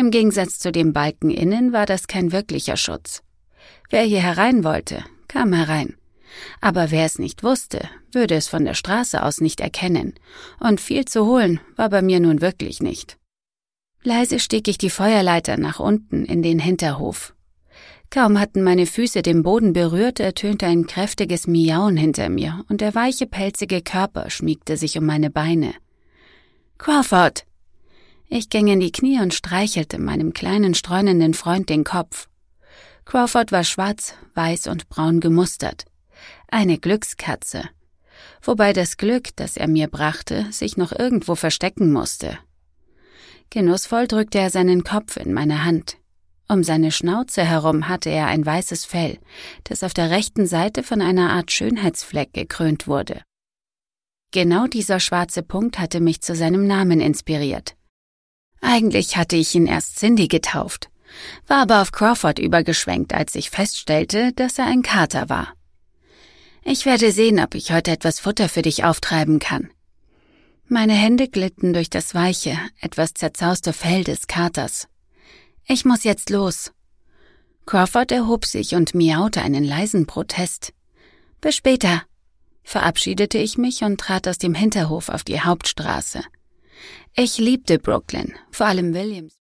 Im Gegensatz zu dem Balken innen war das kein wirklicher Schutz. Wer hier herein wollte, kam herein. Aber wer es nicht wusste, würde es von der Straße aus nicht erkennen. Und viel zu holen war bei mir nun wirklich nicht. Leise stieg ich die Feuerleiter nach unten in den Hinterhof. Kaum hatten meine Füße den Boden berührt, ertönte ein kräftiges Miauen hinter mir und der weiche, pelzige Körper schmiegte sich um meine Beine. »Crawford!« Ich ging in die Knie und streichelte meinem kleinen, streunenden Freund den Kopf. Crawford war schwarz, weiß und braun gemustert. Eine Glückskatze. Wobei das Glück, das er mir brachte, sich noch irgendwo verstecken musste. Genussvoll drückte er seinen Kopf in meine Hand. Um seine Schnauze herum hatte er ein weißes Fell, das auf der rechten Seite von einer Art Schönheitsfleck gekrönt wurde. Genau dieser schwarze Punkt hatte mich zu seinem Namen inspiriert. Eigentlich hatte ich ihn erst Cindy getauft, war aber auf Crawford übergeschwenkt, als ich feststellte, dass er ein Kater war. »Ich werde sehen, ob ich heute etwas Futter für dich auftreiben kann.« Meine Hände glitten durch das weiche, etwas zerzauste Fell des Katers. »Ich muss jetzt los.« Crawford erhob sich und miaute einen leisen Protest. »Bis später«, verabschiedete ich mich und trat aus dem Hinterhof auf die Hauptstraße. Ich liebte Brooklyn, vor allem Williams.